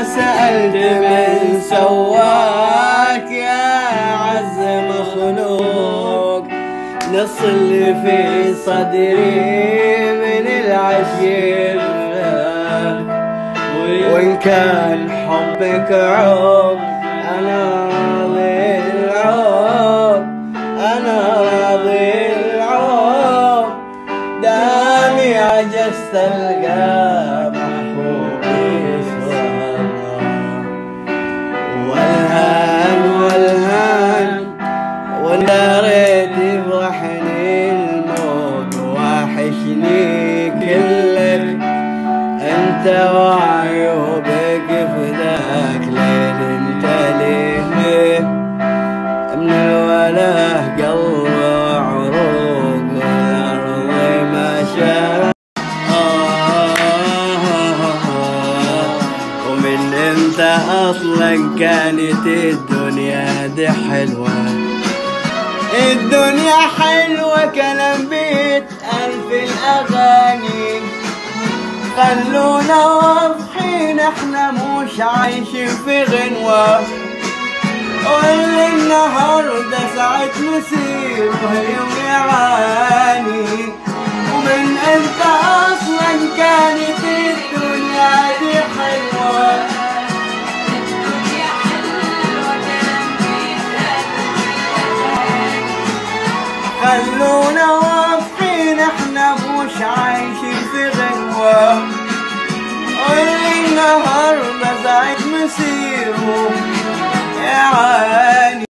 سألت من سواك يا عز مخلوق، نص اللي في صدري من العشير، وإن كان حبك عوق أنا راضي العوق، أنا راضي العوق، دامي عجزت ألقى محبوبي سوى والهان والهان، وإن دريت يفرحني الموت وحشني كلك انت وعيوبك في ذاك ليل، انت ليه من الوله قلب وعروق والارض ما شاء. ومن امتى اصلا كانت الدنيا دي حلوه، الدنيا حلوه كلام بيتقال في الاغاني، خلونا واضحين احنا مش عايشين في غنوة، واللي النهاردة ساعة مسير ويوم يعاني. ومن امتى اصلا كانت الدنيا دي حلوة، الدنيا حلوة كلام بيتقال، خلونا واضحين احنا مش عايشين في غنوة، واللي النهاردة ساعة مسيره يعاني.